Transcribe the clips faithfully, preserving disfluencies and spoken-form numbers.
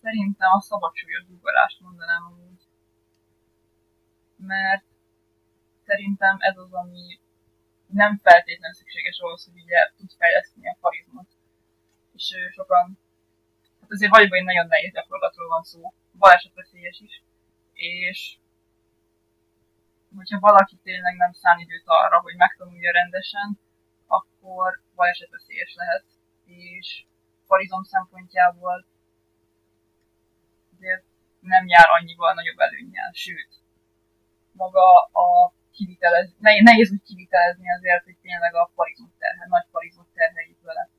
Szerintem a szabadsúlyos uggolást mondanám amúgy. Mert szerintem ez az, ami nem feltétlenül szükséges ahhoz, hogy ugye tud fejleszteni a farizmot. És sokan, hát azért valójában egy nagyon nehéz gyakorlatról van szó, balesetveszélyes is, és hogyha valaki tényleg nem szán időt arra, hogy megtanulja rendesen, akkor balesetveszélyes lehet, és farizom szempontjából azért nem jár annyival nagyobb előnnyel, sőt, maga a kivitelez, nehéz úgy kivitelezni azért, hogy tényleg a farizmot terhel, nagy farizmot terheljük vele.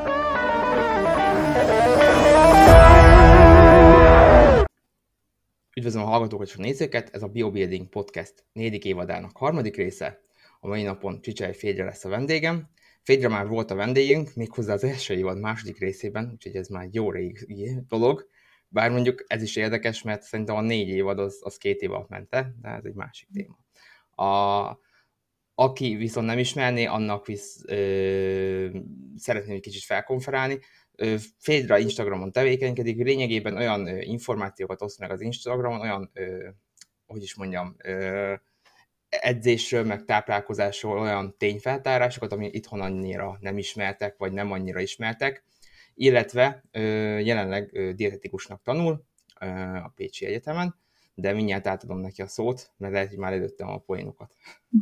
Üdvözlöm a hallgatókat és a nézőket, ez a BioBuilding Podcast negyedik évadának harmadik része. A mai napon Csicsai Fédra lesz a vendégem. Fédra már volt a vendégünk, méghozzá az első évad második részében, úgyhogy ez már jó régi dolog. Bár mondjuk ez is érdekes, mert szerintem a négy évad az, az két év alatt ment el, de ez egy másik téma. A, aki viszont nem ismerné, annak visz, ö, szeretném egy kicsit felkonferálni. Fédra Instagramon tevékenykedik, lényegében olyan ö, információkat oszt meg az Instagramon, olyan, ö, hogy is mondjam, ö, edzésről, meg táplálkozásról olyan tényfeltárásokat, ami itthon annyira nem ismertek, vagy nem annyira ismertek, illetve ö, jelenleg ö, dietetikusnak tanul ö, a Pécsi Egyetemen, de mindjárt átadom neki a szót, mert lehet, hogy már előttem a poénokat.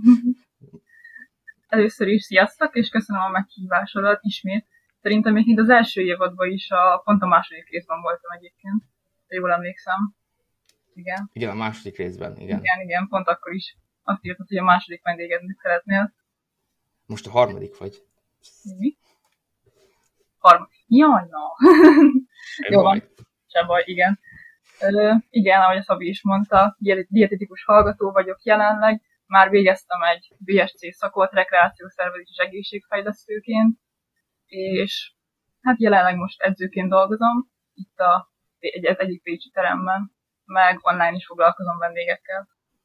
Először is sziasztok, és köszönöm a meghívásodat ismét. Szerintem még az első évadban is, a, pont a második részben voltam egyébként, ha jól emlékszem. Igen. Igen, a második részben, igen. Igen, igen, pont akkor is azt írtad, hogy a második vendégednek szeretnél. Most a harmadik vagy. Mi? Harmadik. Jaj, na. Jó van, se baj, igen. Ö, igen, ahogy a Szabi is mondta, dietetikus hallgató vagyok jelenleg. Már végeztem egy bé es cé szakot rekreációszervezés és egészségfejlesztőként, és hát jelenleg most edzőként dolgozom itt a, egy, egy egyik pécsi teremben, meg online is foglalkozom vendégekkel.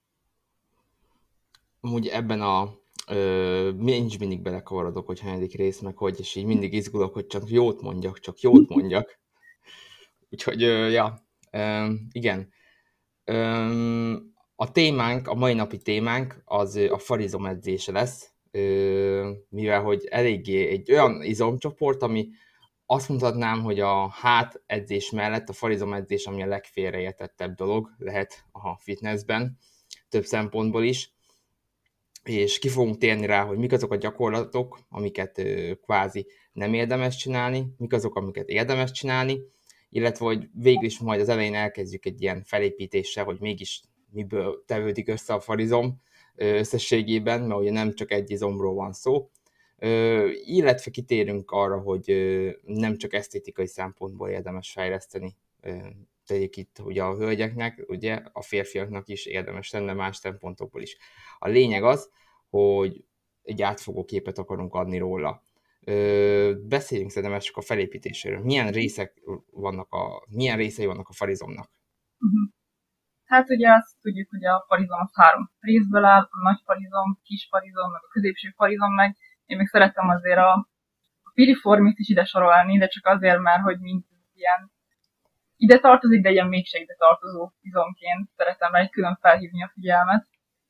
Amúgy ebben a ö, nincs mindig belekavarodok, hogy hanyadik rész, meg hogy, és így mindig izgulok, hogy csak jót mondjak, csak jót mondjak. Úgyhogy, ö, ja, ö, igen. Ö, a témánk, a mai napi témánk az a farizom edzése lesz, ö, mivel hogy eléggé egy olyan izomcsoport, ami azt mondhatnám, hogy a hát edzés mellett a farizom edzés, ami a legfélreértettebb dolog lehet a fitnessben, több szempontból is. És ki fogunk térni rá, hogy mik azok a gyakorlatok, amiket ö, kvázi nem érdemes csinálni, mik azok, amiket érdemes csinálni, illetve hogy végül is majd az elején elkezdjük egy ilyen felépítéssel, hogy mégis miből tevődik össze a farizom összességében, mert ugye nem csak egy izomról van szó, ö, illetve kitérünk arra, hogy ö, nem csak esztétikai szempontból érdemes fejleszteni, ö, tegyük itt ugye a hölgyeknek, ugye a férfiaknak is érdemes lenne más szempontokból is. A lényeg az, hogy egy átfogó képet akarunk adni róla. Ö, beszéljünk szerintem csak a felépítéséről. Milyen részek vannak a, milyen részei vannak a farizomnak? Uh-huh. Hát ugye azt tudjuk, hogy a farizom az három részből áll, a nagy farizom, kis farizom, meg a középső farizom, meg én még szerettem azért a, a piriformit is ide sorolni, de csak azért már, hogy mint ilyen ide tartozik, de ilyen mégse ide tartozó izomként szeretem rá egy külön felhívni a figyelmet.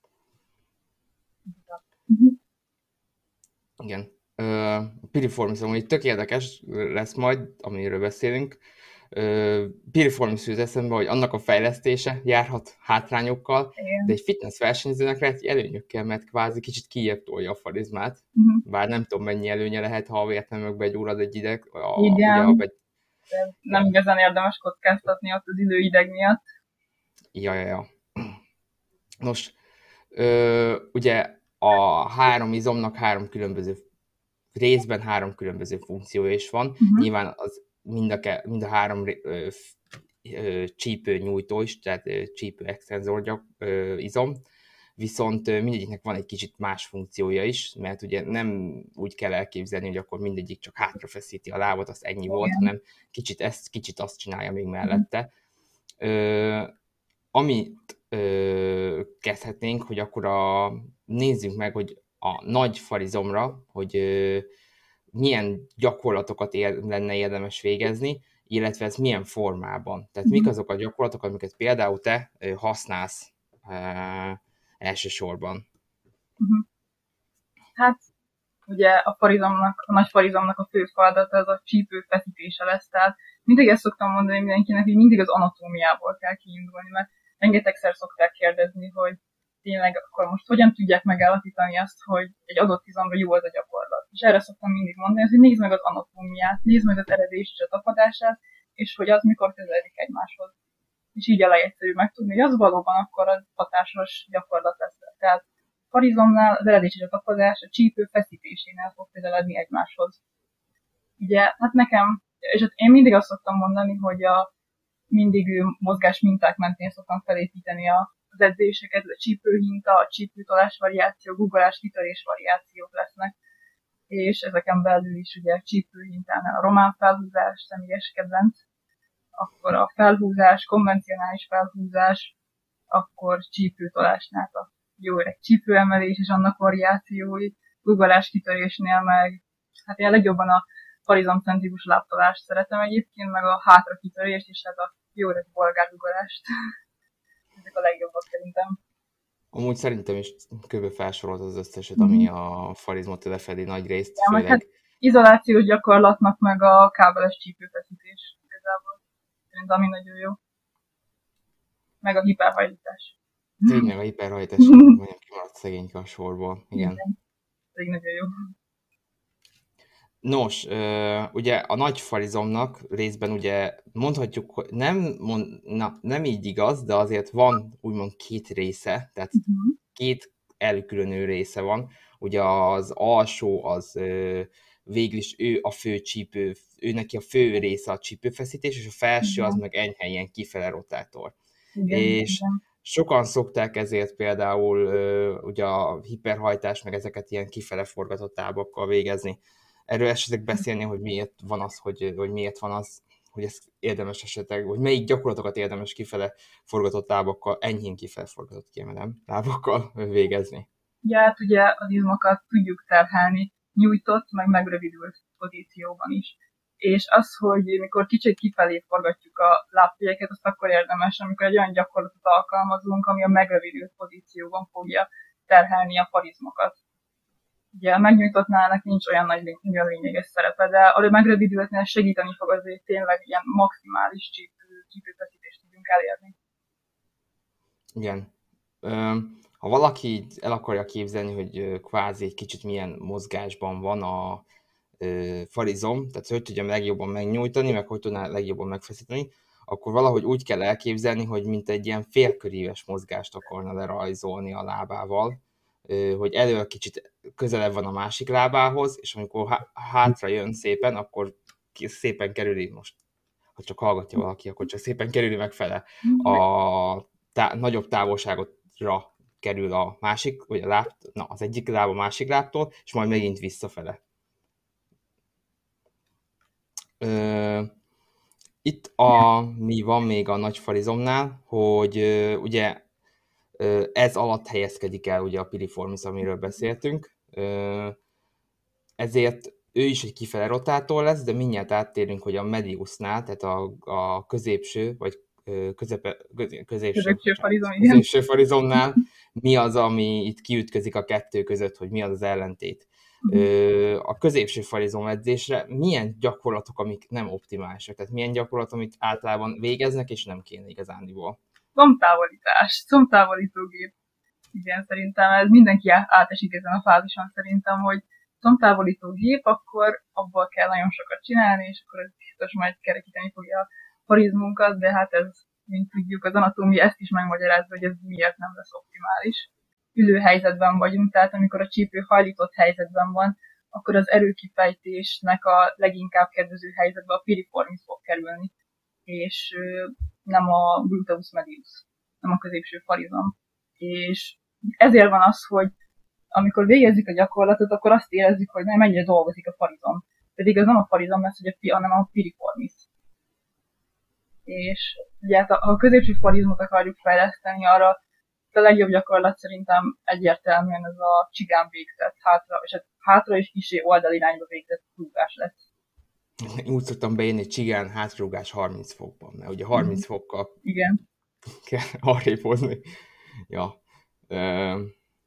Igen. Uh, a piriformis amúgy tök érdekes lesz majd, amiről beszélünk. Uh, piriformis jut eszembe, hogy annak a fejlesztése járhat hátrányokkal, igen. De egy fitness versenyzőnek lehet előnyökkel, mert kvázi kicsit kijebb tolja a farizmát. Uh-huh. Bár nem tudom, mennyi előnye lehet, ha értem meg gyullad egy ideg. A, igen. Ugye, egy... Nem ja. igazán érdemes kockáztatni ott az időideg miatt. Ja, ja, ja. Nos, ö, ugye a három izomnak három különböző részben három különböző funkciója is van. Uh-huh. Nyilván az mind a, ke, mind a három ö, ö, csípő nyújtó is, tehát ö, csípő extenzor ö, izom, viszont ö, mindegyiknek van egy kicsit más funkciója is, mert ugye nem úgy kell elképzelni, hogy akkor mindegyik csak hátrafeszíti a lábat, az ennyi volt, yeah. hanem kicsit ezt, kicsit azt csinálja még mellette. Uh-huh. Ö, amit ö, kezdhetnénk, hogy akkor a, nézzük meg, hogy a nagy farizomra, hogy ö, milyen gyakorlatokat ér, lenne érdemes végezni, illetve ez milyen formában. Tehát mik azok a gyakorlatok, amiket például te használsz e, elsősorban? Hát ugye a farizomnak, a nagy farizomnak a fő feladata az a csípő feszítése lesz, tehát mindig ezt szoktam mondani mindenkinek, hogy mindig az anatómiából kell kiindulni, mert rengetegszer szokták kérdezni, hogy tényleg akkor most hogyan tudják megállapítani azt, hogy egy adott izomra jó az a gyakorlat. És erre szoktam mindig mondani, hogy nézd meg az anatómiát, nézd meg az eredés és a tapadását, és hogy az mikor közeledik egymáshoz. És így a legegyszerűbb megtudni, hogy az valóban akkor az hatásos gyakorlat lesz. Tehát farizomnál az eredés és a tapadás a csípő feszítésénél fog közeledni egymáshoz. Ugye, hát nekem, és hát én mindig azt szoktam mondani, hogy a mindig mozgás minták mentén szoktam felépíteni az edzéseket, a csípőhinta, a csípőtolás variáció, guggolás, kitörés variációk lesznek. És ezeken belül is ugye csípőhintánál a román felhúzás, személyes kedvenc, akkor a felhúzás, konvencionális felhúzás, akkor csípőtolásnál a jó öreg csípőemelés és annak variációi, guggolás kitörésnél meg, hát én legjobban a farizomcentrikus lábtolást szeretem egyébként, meg a hátra kitörést, és hát a jó öreg bolgár guggolást. Ezek a legjobbak szerintem. Amúgy szerintem is kb. Felsorolt az összeset, ami a farizmot lefedi nagy részt. Ja, főleg... hát izolációs gyakorlatnak meg a kábeles csípőfeszítés igazából. Szerintem ami nagyon jó. Meg a hiperhajlítás. Tényleg a hiperhajtás, majdnem kimaradt szegényke a sorból. Igen. Igen. Ez nagyon jó. Nos, ugye a nagy farizomnak részben ugye mondhatjuk, hogy nem, mond, na, nem így igaz, de azért van úgymond két része, tehát uh-huh. két elkülönő része van. Ugye az alsó az végül is ő a fő csípő, ő neki a fő része a csípőfeszítés, és a felső uh-huh. az meg enyhe ilyen kifele rotátor. Igen, és igen. Sokan szokták ezért például ugye a hiperhajtás, meg ezeket ilyen kifele forgatott tábakkal végezni. Erről esetleg beszélni, hogy miért van az, hogy, hogy miért van az, hogy ez érdemes esetleg, hogy melyik gyakorlatokat érdemes kifele forgatott lábakkal, enyhén kifele forgatott kiemelem lábakkal végezni. Ja, hát ugye az izmokat tudjuk terhelni nyújtott, meg megrövidült pozícióban is. És az, hogy mikor kicsit kifelé forgatjuk a lábfélyeket, azt akkor érdemes, amikor egy olyan gyakorlatot alkalmazunk, ami a megrövidült pozícióban fogja terhelni a farizmokat. Ugye a megnyújtottnának nincs olyan nagy olyan lényeges szerepe, de a megrövidültnél segíteni fog azért tényleg ilyen maximális csípő, csípőfeszítést tudjunk elérni. Igen. Ha valaki el akarja képzelni, hogy kvázi egy kicsit milyen mozgásban van a farizom, tehát hogy tudjam legjobban megnyújtani, meg hogy tudná legjobban megfeszíteni, akkor valahogy úgy kell elképzelni, hogy mint egy ilyen félköríves mozgást akarna lerajzolni a lábával, hogy elől kicsit közelebb van a másik lábához, és amikor hátra jön szépen, akkor szépen kerüli, most ha csak hallgatja valaki, akkor csak szépen kerüli megfele a tá- nagyobb távolságotra kerül a másik, vagy a láb, na, az egyik láb a másik lábtól, és majd megint visszafele. Ö, itt a, mi van még a nagy farizomnál, hogy ö, ugye ö, ez alatt helyezkedik el ugye a piriformis, amiről beszéltünk, ö, ezért ő is egy kifele rotátor lesz, de mindjárt áttérünk, hogy a mediusnál, tehát a, a középső, vagy közepe, középső, középső, farizom, középső farizomnál mi az, ami itt kiütközik a kettő között, hogy mi az az ellentét. Uh-huh. A középső farizom edzésre milyen gyakorlatok, amik nem optimálisak? Tehát milyen gyakorlatok, amit általában végeznek, és nem kéne igazándiból? Szomtávolítás, szomtávolítógép. Igen, szerintem ez mindenki átesik ezen a fázison szerintem, hogy szomtávolítógép, akkor abból kell nagyon sokat csinálni, és akkor ez biztos majd kerekíteni fogja a farizmunkat, de hát ez, mint tudjuk, az anatómia ezt is megmagyarázza, hogy ez miért nem lesz optimális. Ülő helyzetben vagyunk, tehát amikor a csípő hajlított helyzetben van, akkor az erőkifejtésnek a leginkább kedvező helyzetbe a piriformis fog kerülni, és nem a gluteus medius, nem a középső farizom. És ezért van az, hogy amikor végezzük a gyakorlatot, akkor azt érezzük, hogy mennyire dolgozik a farizom. Pedig az nem a farizom lesz, hogy a, hanem a piriformis. És ugye hát, ha a középső farizmot akarjuk fejleszteni, arra a legjobb gyakorlat szerintem egyértelműen ez a csigán végzett hátra, és hát hátra és kisé oldalirányba végzett rúgás lesz. úgy szoktam beírni, hogy csigán hátrarúgás harminc fokban, mert ugye harminc fokkal Igen. kell arrébb hozni. Ja. Ö,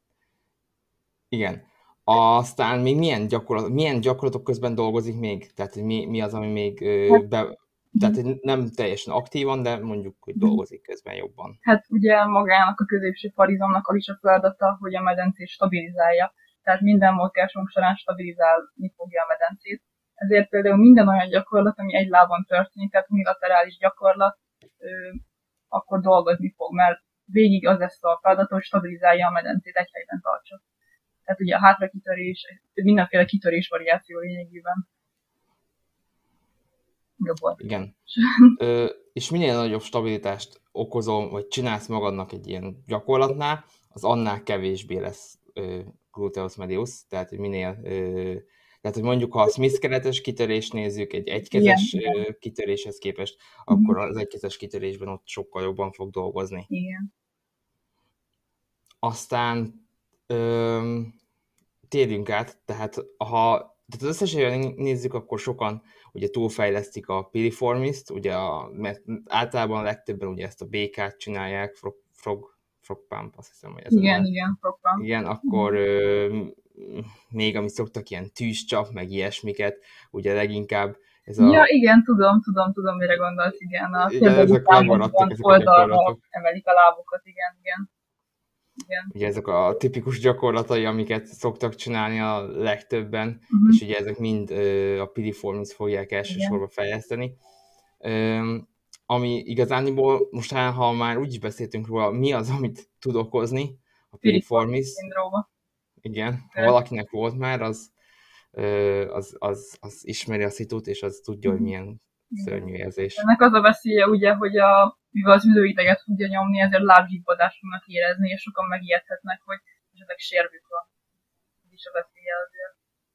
igen. Aztán még milyen, gyakorlat, milyen gyakorlatok közben dolgozik még? Tehát hogy mi, mi az, ami még ö, Hát, be, tehát hogy nem teljesen aktívan, de mondjuk, hogy dolgozik közben jobban. hát ugye magának a középső farizomnak az is a feladata, hogy a medencét stabilizálja. Tehát minden mozgásunk során stabilizálni fogja a medencét. Ezért például minden olyan gyakorlat, ami egy lábon történik, tehát unilaterális gyakorlat, ö, akkor dolgozni fog, mert végig az lesz a feladat, hogy stabilizálja a medencét, egy helyben tartsa. Tehát ugye a hátrakitörés, mindenféle kitörés variáció lényegében. Jobb. Igen. Ö, és minél nagyobb stabilitást okozol, vagy csinálsz magadnak egy ilyen gyakorlatnál, az annál kevésbé lesz ö, gluteus medius, tehát hogy minél, ö, tehát hogy mondjuk ha a Smith keretes kitörést nézzük, egy egykezes Igen, kitöréshez képest, igen. akkor az egykezes kitörésben ott sokkal jobban fog dolgozni. Igen. Aztán ö, térjünk át, tehát ha tehát az összes nézzük, akkor sokan ugye túlfejlesztik a piriformist, ugye a, mert általában a legtöbben ugye ezt a békát csinálják, frog, frog, frog pump, azt hiszem, hogy ez Igen, a igen, frog pump. Igen, akkor ö, még amit szoktak ilyen tűzcsap, meg ilyesmiket, ugye leginkább ez a... Ja, igen, tudom, tudom, tudom, mire gondolsz, igen. A igen, ezek megmaradtak, ezek a gyakorlatok. emelik a lábukat, igen, igen. Igen. Ugye ezek a tipikus gyakorlatai, amiket szoktak csinálni a legtöbben, Uh-huh. és ugye ezek mind ö, a piriformis fogják elsősorban fejleszteni. Ö, ami igazániból most, ha már úgy is beszéltünk róla, mi az, amit tud okozni a piriformis. Szindróma. Igen, ha valakinek volt már, az, ö, az, az, az ismeri a szitut, és az tudja, hogy milyen szörnyű érzés. Ennek az a veszélye, ugye, hogy a, mivel az ülőideget tudja nyomni, ezért lábzsibbadást fognak érezni, és sokan megijedhetnek, hogy esetleg sérvük van. Ez is a veszélye azért.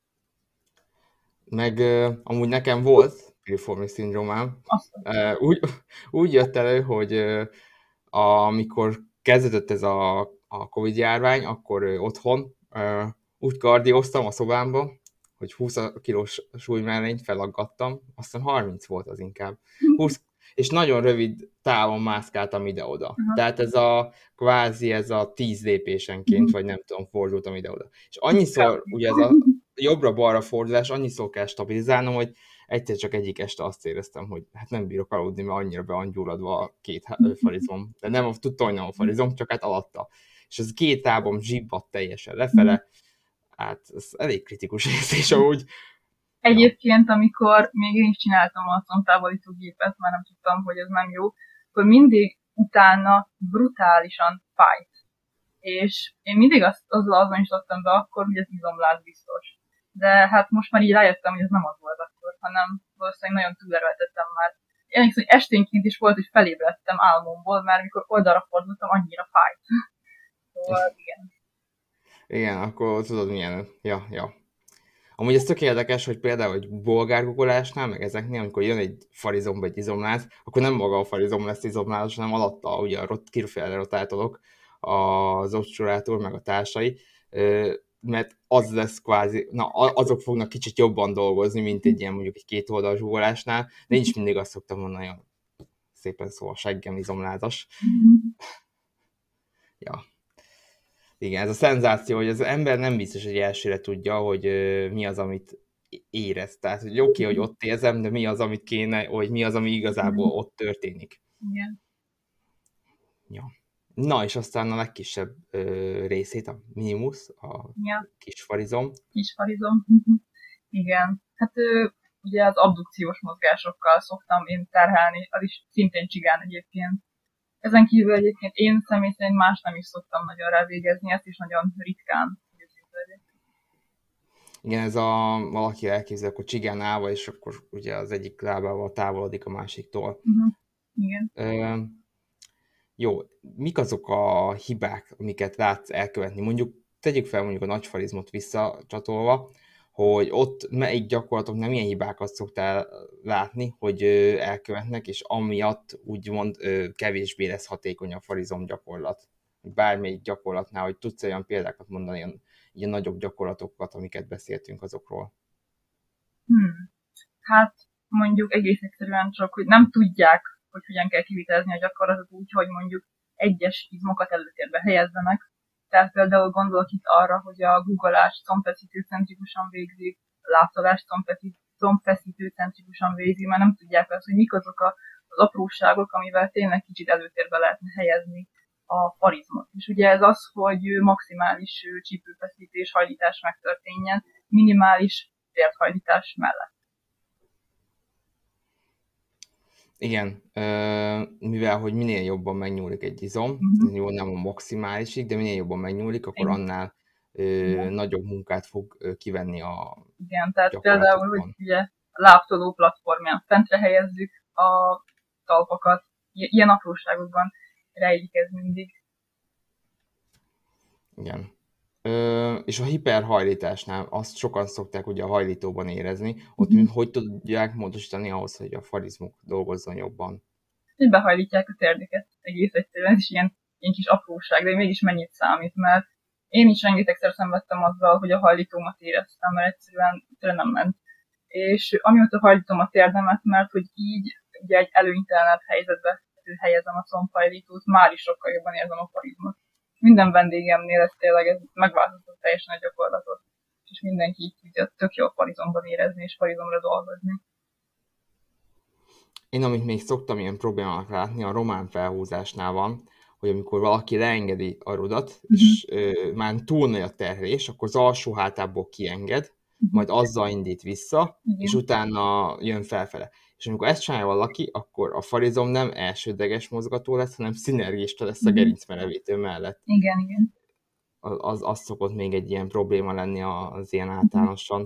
Meg uh, amúgy nekem volt piriformis szindrómám. Uh, úgy, úgy jött elő, hogy uh, amikor kezdődött ez a, a Covid járvány, akkor uh, otthon uh, úgy kardióztam a szobámba, hogy húsz kilós súlymellényt felaggattam, aztán harminc volt az inkább. húsz, és nagyon rövid távon mászkáltam ide-oda. Uh-huh. Tehát ez a kvázi ez a tíz lépésenként, uh-huh. vagy nem tudom, fordultam ide-oda. És annyiszor, ugye ez a jobbra-balra fordulás, annyiszor kell stabilizálnom, hogy egyszer csak egyik este azt éreztem, hogy hát nem bírok aludni, mert annyira be van gyulladva a két farizom. De nem, tudtam, hogy nem a farizom, csak hát alatta. És ez két lábam zsibbadt teljesen lefele. Hát ez elég kritikus érzés amúgy. Egyébként, amikor még én is csináltam a combtávolítógépet, már nem tudtam, hogy ez nem jó, akkor mindig utána brutálisan fájt. És én mindig azt, azzal azonosítottam be akkor, hogy ez izomláz biztos. De hát most már így rájöttem, hogy ez nem az volt akkor, hanem valószínűleg nagyon túlerőltettem már. Én hogy esténként is volt, hogy felébredtem álmomból, mert amikor oldalra fordultam, annyira fájt. Szóval igen. Igen, akkor tudod milyen, ja, ja. Amúgy ez tök érdekes, hogy például egy bolgárgugolásnál, meg ezeknél, amikor jön egy farizom vagy izomláz, akkor nem maga a farizom lesz izomlázas, hanem alatta ugye a rot, kirfele rotátorok, az obturátor, meg a társai, mert az lesz kvázi, na azok fognak kicsit jobban dolgozni, mint egy ilyen mondjuk egy két oldalás gugolásnál, de én is mindig azt szoktam mondani, hogy szépen szó a seggem izomlázas. Ja. Igen, ez a szenzáció, hogy az ember nem biztos, hogy elsőre tudja, hogy uh, mi az, amit érez. Tehát, hogy oké, okay, hogy ott érzem, de mi az, amit kéne, vagy mi az, ami igazából ott történik. Igen. Ja. Na, és aztán a legkisebb uh, részét, a minimus, a ja. kis farizom. Kis farizom. Igen. Hát ugye az abdukciós mozgásokkal szoktam én terhelni, az is szintén csigán egyébként. Ezen kívül egyébként én személy szerint más nem is szoktam nagyon rávégezni, ezt is nagyon ritkán. Igen, ez a valaki elképzel, akkor csigán állva, és akkor ugye az egyik lábával távolodik a másiktól. Uh-huh. Igen. Ö, jó, mik azok a hibák, amiket látsz elkövetni? Mondjuk tegyük fel mondjuk a nagyfarizmot visszacsatolva, hogy ott melyik gyakorlatok nem ilyen hibákat szoktál látni, hogy elkövetnek, és amiatt úgymond kevésbé lesz hatékony a farizom gyakorlat. Bármelyik gyakorlatnál, hogy tudsz olyan példákat mondani, ilyen, ilyen nagyobb gyakorlatokat, amiket beszéltünk azokról. Hmm. Hát mondjuk egész egyszerűen csak, hogy nem tudják, hogy hogyan kell kivitelezni a gyakorlatot úgy, hogy mondjuk egyes izmokat előtérbe helyezzenek. Tehát például gondolok itt arra, hogy a googleást combfeszítőcentrikusan végzik, a lábtolást combfeszítőcentrikusan végzik, mert nem tudják azt, hogy mik azok a, az apróságok, amivel tényleg kicsit előtérbe lehetne helyezni a farizmot. És ugye ez az, hogy maximális csípőfeszítés, hajlítás megtörténjen, minimális térthajlítás mellett. Igen, mivel hogy minél jobban megnyúlik egy izom, Mhm. jó, nem a maximálisig, de minél jobban megnyúlik, akkor Igen. annál ö, Igen. nagyobb munkát fog ö, kivenni a Igen, tehát például, hogy gyakorlatokban. ugye a lábtoló platformján fentre helyezzük a talpakat, I- ilyen apróságokban rejlik ez mindig. Igen. Ö, és a hiperhajlításnál azt sokan szokták ugye a hajlítóban érezni, ott Mhm. mi- hogy tudják módosítani ahhoz, hogy a farizmuk dolgozzon jobban? Így behajlítják a térdeket egész egyszerűen, ez is ilyen, ilyen kis apróság, de mégis mennyit számít, mert én is rengetegszer szenvedtem azzal, hogy a hajlítómat éreztem, mert egyszerűen, egyszerűen nem ment. És amióta hajlítom a térdemet, mert hogy így ugye egy előnytelenebb helyzetbe helyezem a combhajlítót, már is sokkal jobban érzem a farizmot. Minden vendégemnél ez tényleg ez megváltozott teljesen a gyakorlatot, és mindenki így tudja tök jó farizomban érezni, és farizomra dolgozni. Én amit még szoktam ilyen problémának látni, a román felhúzásnál van, hogy amikor valaki leengedi a rudat, Uh-huh. és ö, már túl nagy a terhelés, akkor az alsó hátából kienged, Uh-huh. majd azzal indít vissza, Igen. és utána jön felfele. És amikor ezt csinálja valaki, akkor a farizom nem elsődleges mozgató lesz, hanem szinergista lesz a Uh-huh. gerincmerevítő mellett. Igen, igen. Az, az, az szokott még egy ilyen probléma lenni az ilyen általánosan.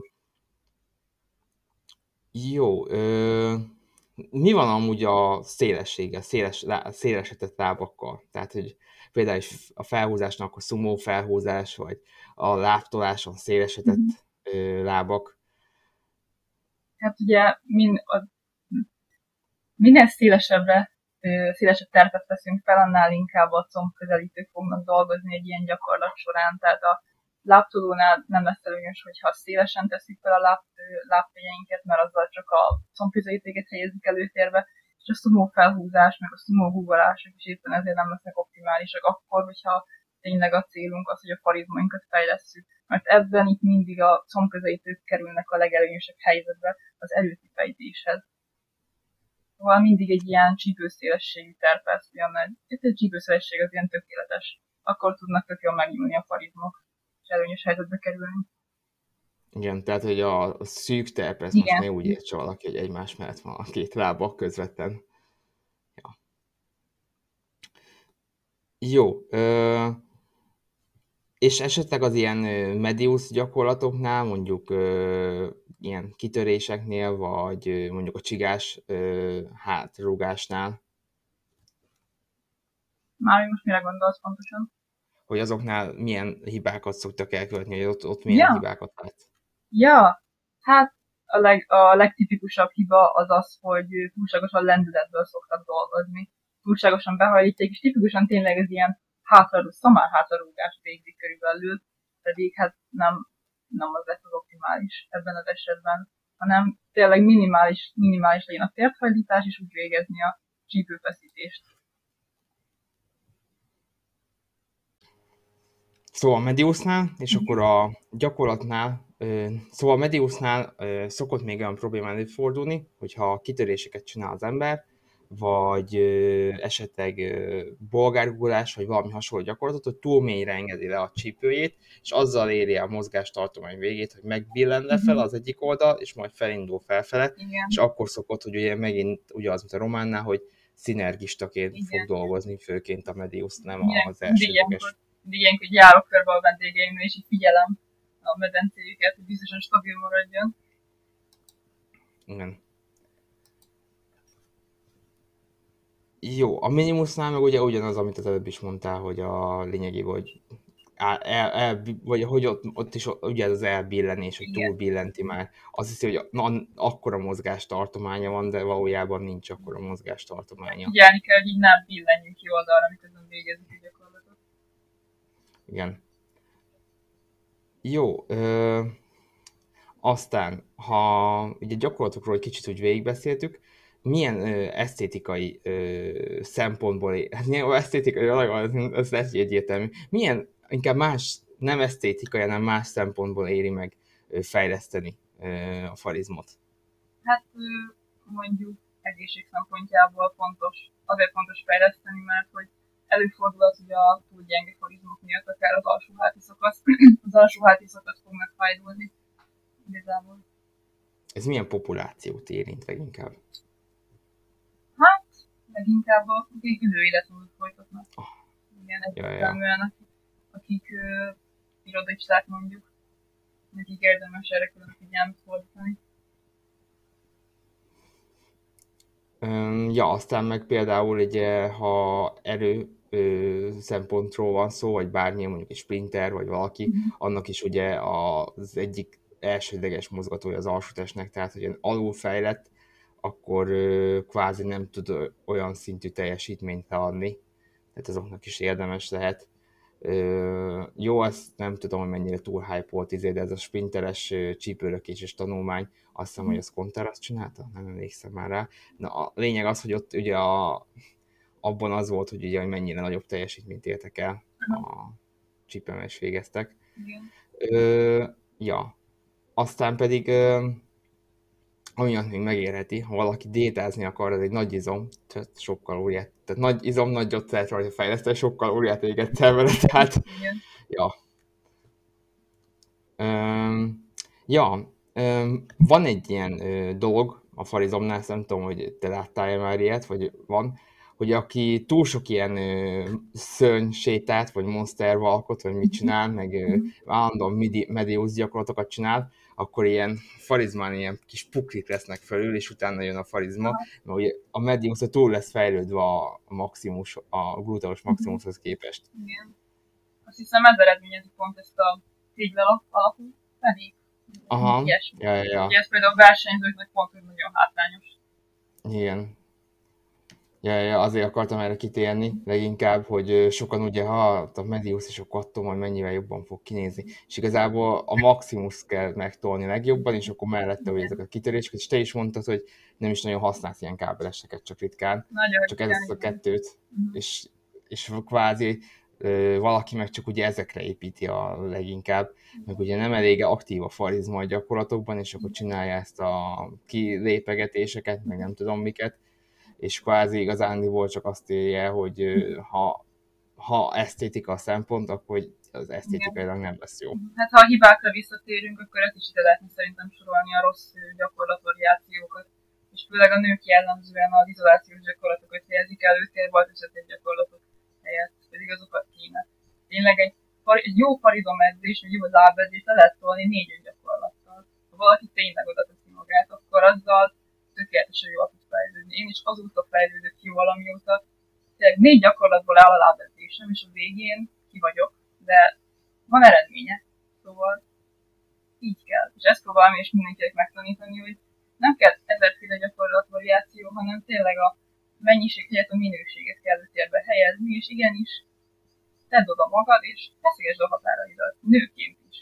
Jó, ö, mi van amúgy a szélességgel, széles, lá- szélesedett lábakkal? Tehát, hogy például is a felhúzásnak a szumó felhúzás, vagy a lábtoláson szélesedett Uh-huh. ö, lábak. Hát ugye min, a, minél szélesebbre, ö, szélesebb terpet veszünk fel, annál inkább a combközelítők fognak dolgozni egy ilyen gyakorlat során. Tehát a lábtolónál nem lesz előnyös, hogyha szélesen tesszük fel a láb, ö, lábfejeinket, mert azzal csak a combközelítőket helyezzük előtérbe, és a szumó felhúzás, meg a szumó húvalások is éppen ezért nem lesznek optimálisak akkor, hogyha tényleg a célunk az, hogy a farizmainkat fejlesszük. Mert ebben itt mindig a combközelítők kerülnek a legelőnyösebb helyzetbe az előtti fejtéshez. Szóval mindig egy ilyen csípőszélességű terpesz jön, mert itt egy csípőszélesség az ilyen tökéletes. Akkor tudnak tök jól megnyúlni a farizmok, és előnyös helyzetbe kerülni. Igen, tehát, hogy a szűk terpesz, most Igen. ne úgy értse valaki, hogy egymás mellett van a két lábak közvetlen. Ja. Jó. Ö, és esetleg az ilyen ö, medius gyakorlatoknál, mondjuk ö, ilyen kitöréseknél, vagy ö, mondjuk a csigás ö, hátrugásnál, Már most mire gondolsz pontosan? hogy azoknál milyen hibákat szoktak elkövetni, hogy ott, ott milyen Ja, hibákat lát. ja. Hát a, leg, a legtipikusabb hiba az az, hogy túlságosan lendületből szoktak dolgozni. Túlságosan behajlítják, és tipikusan tényleg ez ilyen hátrarú, szamár hátrarúgást végzik körülbelül, pedig hát nem, nem az lesz az optimális ebben az esetben, hanem tényleg minimális, minimális legyen a térthajlítás, és úgy végezni a csípőfeszítést. Szóval a mediusnál, és akkor a gyakorlatnál, ö, szóval a mediusnál ö, szokott még olyan probléma előfordulni, hogyha kitöréseket csinál az ember, vagy ö, esetleg ö, bolgárgugolás, vagy valami hasonló gyakorlatot, hogy túl mélyre engedi le a csípőjét, és azzal éri el a mozgástartomány végét, hogy megbillen lefelé az egyik oldal, és majd felindul felfele, Igen. és akkor szokott, hogy ugye megint ugyanaz, mint a románnál, hogy szinergistaként Igen. fog dolgozni, főként a medius, nem Igen, az elsődleges. mindig ilyenkor járok körbe a vendégeimnél, és így figyelem a medencéjüket, hogy biztosan stabil maradjon. Igen. Jó, a minimusnál meg ugye ugyanaz, amit az előbb is mondtál, hogy a lényegi, hogy el, el, el, vagy hogy ott, ott is ugye ez az elbillenés, hogy Igen. túl billenti már. Azt hiszi, hogy na, akkora mozgástartománya van, de valójában nincs akkora mozgástartománya. Figyelni kell, hogy így nem billenjünk ki oldalra, miközben végezzük a gyakorlatot. Igen. Jó. Ö, Aztán, ha ugye gyakorlatokról egy kicsit úgy végigbeszéltük, milyen ö, esztétikai ö, szempontból, é- hát nyilván esztétikai, az, az lesz egyértelmű, milyen inkább más, nem esztétikai, hanem más szempontból éri meg ö, fejleszteni ö, a farizmot? Hát ö, mondjuk egészség szempontjából fontos, azért fontos fejleszteni, mert hogy előfordul az, hogy a túl gyenge farizmok miatt akár az alsóháti szakasz, az alsóháti szakasz fog megfájdulni. Igazából. Ez milyen populációt érint leginkább? Hát, leginkább akik időéletmódot folytatnak. Oh, Igen, ja, ja. egyértelműen, akik, akik uh, irodisták mondjuk, nekik érdemes erre külön figyelmet fordítani. Öm, Ja, aztán meg például ugye, ha erő ö, szempontról van szó, vagy bármilyen, mondjuk egy sprinter, vagy valaki, Mhm. annak is ugye az egyik elsődleges mozgatója az alsótestnek, tehát hogy ilyen alulfejlett, akkor ö, kvázi nem tud ö, olyan szintű teljesítményt adni, tehát azoknak is érdemes lehet. Ö, jó, azt nem tudom, hogy mennyire túl hype-olt, izé, de ez a sprinteres ö, csípőrökéses tanulmány, azt hiszem, hogy az Contara azt csinálta, nem emlékszem már rá. Na, a lényeg az, hogy ott ugye a, abban az volt, hogy ugye hogy mennyire nagyobb teljesítményt értek el a csípőn is végeztek. Igen. Ö, ja, aztán pedig ö, amiatt még megérheti, ha valaki diétázni akar, ez egy nagy izom, tehát sok kalóriát, tehát nagy izom, nagy gyógyszert rajta fejleszteni, sok kalóriát égetsz el vele, tehát Igen. ja. Öm, ja, öm, van egy ilyen ö, dolog a farizomnál, nem tudom, hogy te láttál már ilyet, vagy van, hogy aki túl sok ilyen ö, szörny sétát, vagy monster valkot, vagy mit csinál, meg ö, állandóan midi- medius gyakorlatokat csinál, akkor ilyen farizmán ilyen kis puklik lesznek felül, és utána jön a farizma, mert ugye a medius túl lesz fejlődve a maximus, a gluteus maximushoz képest. Igen. Azt hiszem ez eredményezi pont ezt a téglalap alapú pedig. Aha, Ilyesmi. ja, ja, ja. Ugye ez például versenyzőknek pont, hogy nagyon hátrányos. Igen. Ja, ja, azért akartam erre kitérni, leginkább, hogy ö, sokan ugye, ha a Medius és akkor attól majd mennyivel jobban fog kinézni. És igazából a Maximus kell megtolni legjobban, és akkor mellette, hogy ezek a kitörések, és te is mondtad, hogy nem is nagyon használsz ilyen kábeleseket, csak ritkán, Nagyon csak ritkán, ezt a igen. kettőt, Mhm. és, és kvázi ö, valaki meg csak ugye ezekre építi a leginkább, meg ugye nem elég aktív a farizma a gyakorlatokban, és akkor csinálja ezt a kilépegetéseket, meg nem tudom miket, és kvázi igazándiból csak azt érje, hogy ö, ha, ha esztétika a szempont, akkor az esztétikailag nem lesz jó. Hát ha a hibákra visszatérünk, akkor ezt is ide lehetne szerintem sorolni a rossz gyakorlatvariációkat. És főleg a nők jellemzően az izolációs gyakorlatokat helyezik előtérbe, az összetett gyakorlatok helyett, pedig azokat kéne. Tényleg egy, egy jó farizomedzés, egy jó lábedzés le lehet tolni négy-öt gyakorlattal. Ha valaki tényleg oda teszi magát, akkor azzal tökéletesen jól tud fejlődni. Én is azóta fejlődök jól, amióta tényleg négy gyakorlatból áll a lábedzésem, és a végén ki vagyok, de van eredménye. Szóval így kell. És ezt próbálom és mindenkinek megtanítani, hogy nem kell ezerféle gyakorlatvariáció, hanem tényleg a mennyiség helyett a minőséget kell előtérbe helyezni, és igenis tedd oda magad, és feszegesd a határaidat. Nőként is.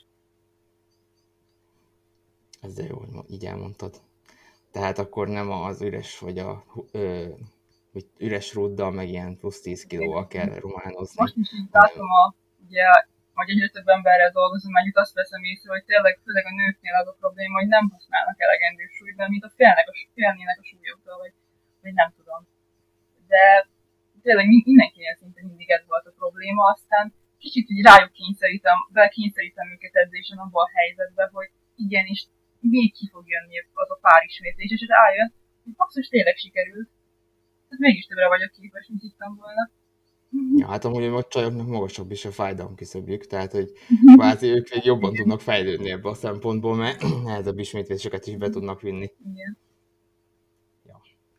Ez de jó, hogy így elmondtad. Tehát akkor nem az üres, vagy a ö, üres rúddal, meg ilyen plusz tíz kilóval kell románozni. Most is így látom, a, ugye, hogy egyre több emberrel dolgozom, meg itt azt veszem észre, hogy tényleg főleg a nőknél az a probléma, hogy nem használnak elegendő súlyt, mert mint a félnek a, félnének a súlyoktól, vagy, vagy nem tudom. De tényleg mindenkinél szinte mindig ez volt a probléma, aztán kicsit így rájuk kényszerítem, belekényszerítem őket edzésen abban a helyzetben, hogy igenis még ki fog jönni az a pár ismétlés, és rájön, hogy basszus tényleg sikerült. Tehát mégis többre vagyok képes, mint hittem volna. Ja, hát amúgy a csajoknak magasabb is a fájdalom küszöbjük, tehát hogy kvázi ők még jobban igen. tudnak fejlődni ebbe a szempontból, mert nehezebb ismétléseket is be tudnak vinni. Igen. Ja.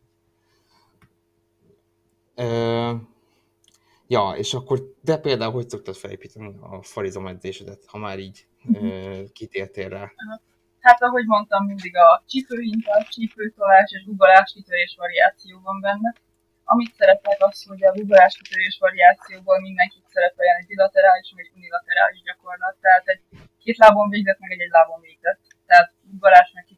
Ö, ja, és akkor te például hogy szoktad felépíteni a farizomedzésedet, ha már így ö, kitértél rá? Hát ahogy mondtam, mindig a csípőhinta, csípőtolás és guggolás kitörés variáció van benne. Amit szeretek az, hogy a guggolás kitörés variációból mindenkit szerepeljen egy bilaterális vagy egy unilaterális gyakorlat. Tehát egy két lábon végzett, meg egy egy lábon végzett. Tehát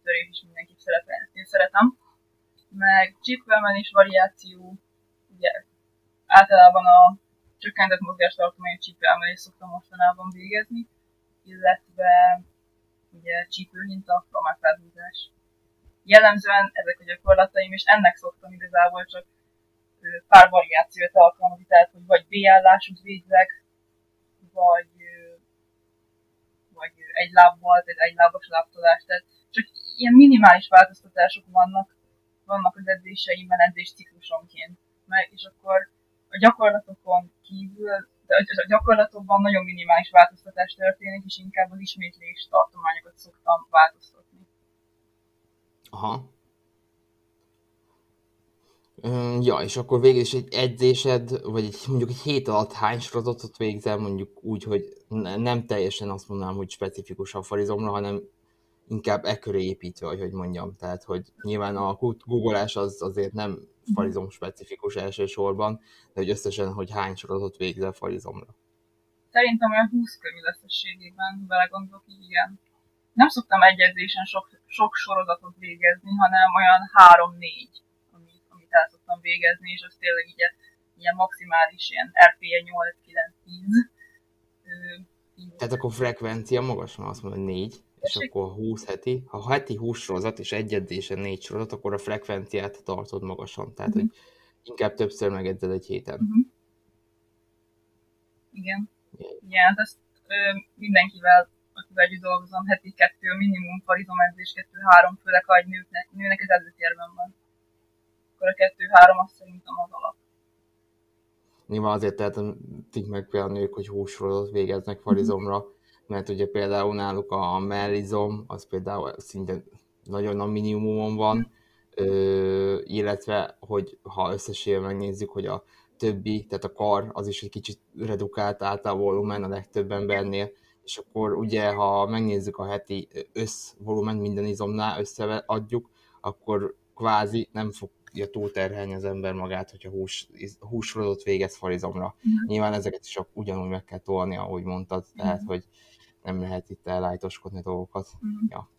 csípőtörés is mindenképp szerepel. Én szeretem. Meg csípőemelés variáció, ugye általában a csökkentett mozgástartományú csípőemelést szoktam mostanában végezni, illetve ugye csípőhinta, románfelhúzás. Jellemzően ezek a gyakorlataim, és ennek szoktam igazából csak pár variációt alkalmazni, tehát hogy vagy V-állásút végzek, vagy, vagy egy lábbal, tehát egy lábas lábtolás, tehát csak ilyen minimális változtatások vannak, vannak az edzéseimben edzésciklusonként. És akkor a gyakorlatokon kívül, de a gyakorlatokban nagyon minimális változtatás történik, és inkább az ismétlés tartományokat szoktam változtatni. Aha. Ja, és akkor végül is egy edzésed, vagy egy, mondjuk egy hét alatt hány sorozatot végzel, mondjuk úgy, hogy nem teljesen azt mondanám, hogy specifikus a farizomra, hanem inkább e köré építve, vagy hogy mondjam. Tehát, hogy nyilván a googolás az azért nem farizom specifikus elsősorban, de hogy összesen, hogy hány sorozatot végzel farizomra. Szerintem olyan húsz körül összességében, belegondolok, így igen. Nem szoktam egy edzésen sok, sok sorozatot végezni, hanem olyan három-négy, amit, amit el szoktam végezni, és az tényleg így ilyen maximális, ilyen er pé e nyolc-kilenc-tíz. Tehát akkor frekvencia magas, mert azt mondom, hogy négy, és akkor húsz heti. Ha heti húsz sorozat, és egy edzésen négy sorozat, akkor a frekvenciát tartod magasan. Tehát, uh-huh. hogy inkább többször megedzed egy héten. Uh-huh. Igen. Yeah. Igen, ezt ö, mindenkivel, akivel együtt dolgozom, heti kettő, minimum farizom edzés, kettő-három, főleg ha egy nőnek, nőnek ez előtérben van. Akkor a kettő-három azt szerintem az alap. Nyilván azért tehetik meg például a nők, hogy hússorozatot végeznek farizomra, mert ugye például náluk a mellizom, az például szinte nagyon a minimumon van, ö, illetve, hogy ha összességében megnézzük, hogy a többi, tehát a kar, az is egy kicsit redukált által volumen a legtöbb embernél, és akkor ugye, ha megnézzük a heti összvolumen minden izomnál, összeadjuk, akkor kvázi nem fog túlterhelni az ember magát, hogyha hús, hússorozatot végez farizomra. Mm. Nyilván ezeket is ugyanúgy meg kell tolni, ahogy mondtad, mm. tehát, hogy nem lehet itt ellájtoskodni dolgokat. Mm. Ja.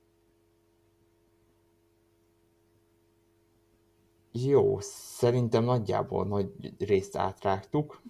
Jó, szerintem nagyjából nagy részt átrágtuk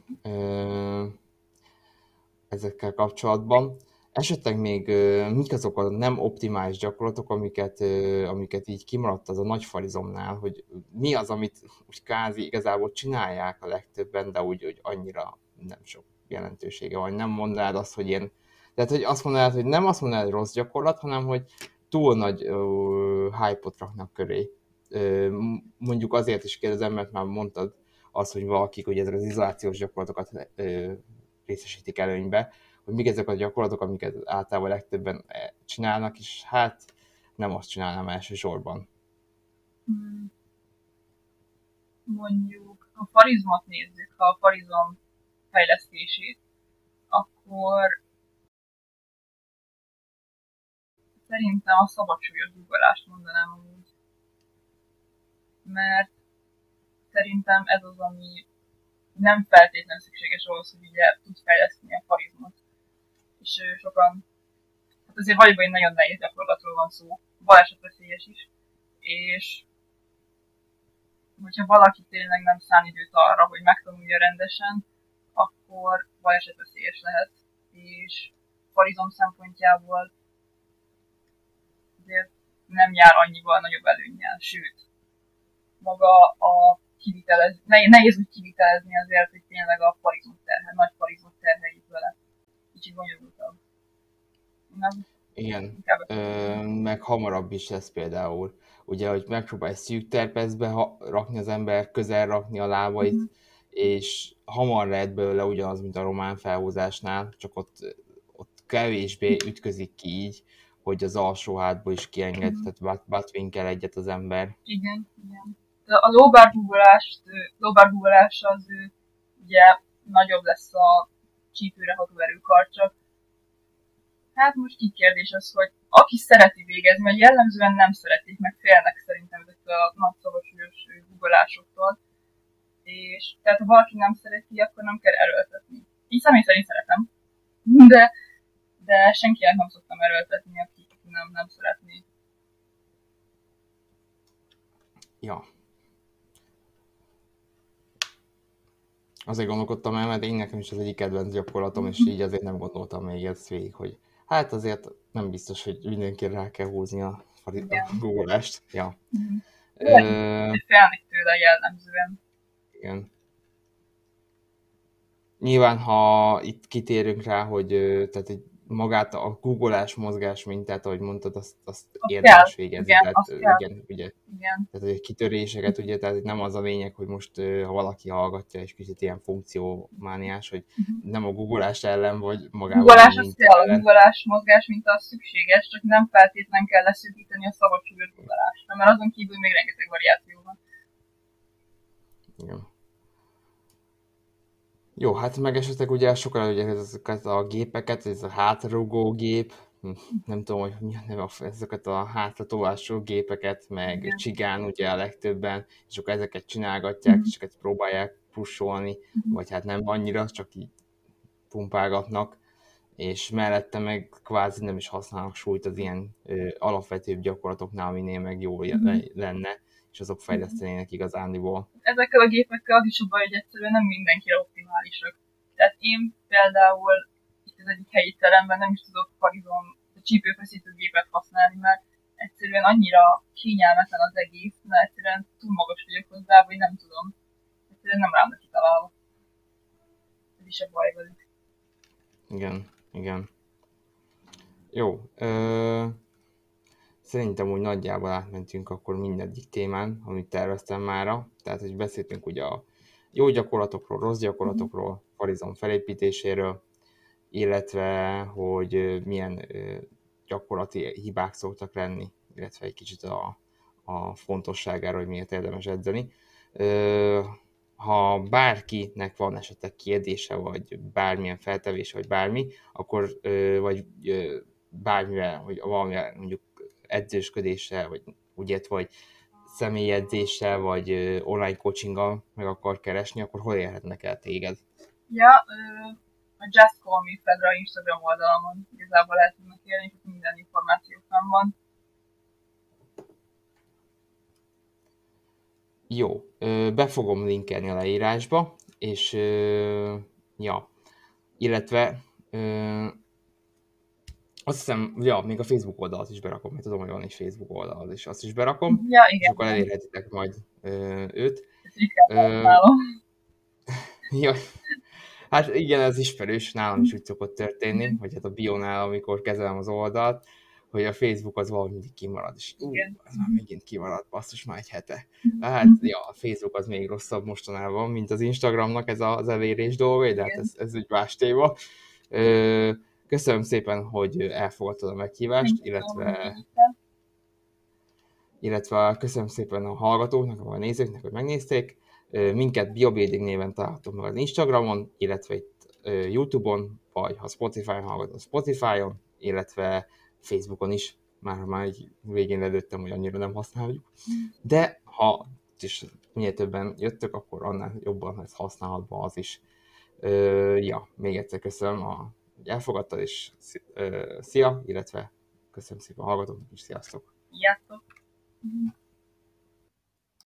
ezekkel kapcsolatban. Esetleg még mik azok a nem optimális gyakorlatok, amiket, amiket így kimaradt az a nagy farizomnál, hogy mi az, amit úgy kázi igazából csinálják a legtöbben, de úgy, hogy annyira nem sok jelentősége van. Nem mondanád azt, hogy ilyen, tehát hogy azt mondanád, hogy nem azt mondanád, hogy rossz gyakorlat, hanem hogy túl nagy uh, hype-ot raknak köré. Uh, mondjuk azért is kérdezem, mert már mondtad azt, hogy valakik ugye ezek az izolációs gyakorlatokat uh, részesítik előnybe, hogy mik ezek a gyakorlatok, amiket általában legtöbben csinálnak, és hát nem azt csinálnám elsősorban. Hmm. Mondjuk, ha farizmot nézzük, ha a farizom fejlesztését, akkor szerintem a szabadsúlyos duggolást mondanám amúgy. Mert szerintem ez az, ami nem feltétlenül szükséges ahhoz, hogy ugye tudj fejleszteni a farizmot. És sokan, hát azért valójában egy nagyon nehéz gyakorlatról van szó, balesetveszélyes is, és hogyha valaki tényleg nem szán időt arra, hogy megtanulja rendesen, akkor balesetveszélyes lehet, és farizom szempontjából azért nem jár annyival nagyobb előnnyel, sőt, maga a kivitelez, nehéz úgy kivitelezni azért, hogy tényleg a farizmot terhel, nagy farizmot terheljük vele. Kicsit bonyolultabb. Nem? Igen, Ö, meg hamarabb is lesz például. Ugye, hogy megpróbálj szűk terpezbe ha- rakni az ember, közel rakni a lábait, mm-hmm. és hamar lehet belőle ugyanaz, mint a román felhúzásnál, csak ott, ott kevésbé ütközik ki így, hogy az alsó hátból is kienged, mm-hmm. tehát buttwinkel egyet az ember. Igen, igen. A lóbárhúgolás, lóbárhúgolás az ugye nagyobb lesz a csípőre ható erőkarcsak. Hát most így kérdés az, hogy aki szereti végezni, mert jellemzően nem szeretik, meg félnek szerintem ezektől a nagy szabadsúlyos húgolásoktól. És tehát ha valaki nem szereti, akkor nem kell erőltetni. Így személy szerint szeretem, de, de senkinek nem szoktam erőltetni, aki nem, nem szeretné. Ja. Azért gondolkodtam el, mert én nekem is az egyik kedvenc gyakorlatom, és így azért nem gondoltam még ezt végig, hogy hát azért nem biztos, hogy mindenkire rá kell húzni a, a Igen. Google-est. Ja. Mm. Ö, Félnek tőle jellemzően. igen. Nyilván, ha itt kitérünk rá, hogy ö, tehát egy magát a googolás mozgás mintát, ahogy mondtad, azt, azt Azt érdemes kell, végezni. igen, Tehát azt ö, kell. igen, ugye, Igen. tehát hogy kitöréseket, ugye, tehát itt nem az a lényeg, hogy most ö, ha valaki hallgatja, és kicsit ilyen funkciómániás, hogy Uh-huh. nem a googolás ellen, vagy magában Googolás a az minta kell, a ellen. googolás mozgás minta az szükséges, csak nem feltétlenül kell leszűkíteni a szabadságos googolásra, mert azon kívül még rengeteg variáció van. Igen. Jó, hát meg esetleg ugye sokan ugye ezeket a gépeket, ez a hátrarugó gép, hm, nem tudom, hogy mi a neve, ezeket a hátratolású gépeket, meg Igen. csigán ugye a legtöbben, és akkor ezeket csinálgatják, Mhm. és ezeket próbálják pusolni, Mhm. vagy hát nem annyira, csak így pumpálgatnak, és mellette meg kvázi nem is használnak súlyt az ilyen ö, alapvetőbb gyakorlatoknál, aminél meg jó Mhm. le- lenne, és azok fejlesztenének igazándiból. Ezekkel a gépekkel az is a baj, hogy egyszerűen nem mindenkire optimálisak. Tehát én például itt az egyik helyi teremben nem is tudok Parizon csípőfeszítő gépet használni, mert egyszerűen annyira kényelmetlen az egész, mert egyszerűen túl magas vagyok hozzá, hogy nem tudom. Egyszerűen nem rám kitalálva. Ez is a baj velük. Igen, igen. Jó. Ö, szerintem úgy nagyjából átmentünk akkor mindegyik témán, amit terveztem mára. Tehát, hogy beszéltünk ugye a jó gyakorlatokról, rossz gyakorlatokról, Parizon felépítéséről, illetve hogy ö, milyen ö, gyakorlati hibák szoktak lenni, illetve egy kicsit a, a fontosságára, hogy miért érdemes edzeni. Ö, ha bárkinek van esetleg kérdése, vagy bármilyen feltevése, vagy bármi, akkor ö, vagy ö, bármivel, hogy valamivel mondjuk edzősködéssel, vagy úgy ért, vagy személyi edzéssel, vagy ö, online coachinggal meg akar keresni, akkor hol érhetnek el téged? Ja, ö, a Just Call Me Fedra Instagram oldalamon igazából lehet tudnak élni, és minden információ fenn van. Jó, ö, be fogom linkelni a leírásba, és ö, ja, illetve ö, azt hiszem, ja, még a Facebook oldalat is berakom, mert tudom, hogy van egy Facebook oldal, és azt is berakom, Ja, és igen, akkor igen. elérhetitek majd ö, őt. Ezt ritkán Ö, használom. ja, hát igen, ez ismerős, nálam is úgy szokott történni, hogy hát a bionál, amikor kezelem az oldalt, hogy a Facebook az valahogy mindig kimarad, és ú, Igen. ez már megint kimarad, basszus, már egy hete. Hát, ja, a Facebook az még rosszabb mostanában, mint az Instagramnak ez az elérés dolga, de hát ez, ez egy más téma. Ö, köszönöm szépen, hogy elfogadtad a meghívást, illetve, illetve köszönöm szépen a hallgatóknak, a nézőknek, hogy megnézték. Minket BioBuilding néven találhatok meg az Instagramon, illetve itt YouTube-on, vagy ha Spotify-on hallgatod, Spotify-on, illetve Facebookon is. Már már így végén lelőttem, hogy annyira nem használjuk. De ha is minél többen jöttök, akkor annál jobban lesz használhatva az is. Ö, ja, még egyszer köszönöm, a, hogy elfogadtad, és szia, illetve köszönöm szépen a hallgatóknak, és sziasztok! Sziasztok!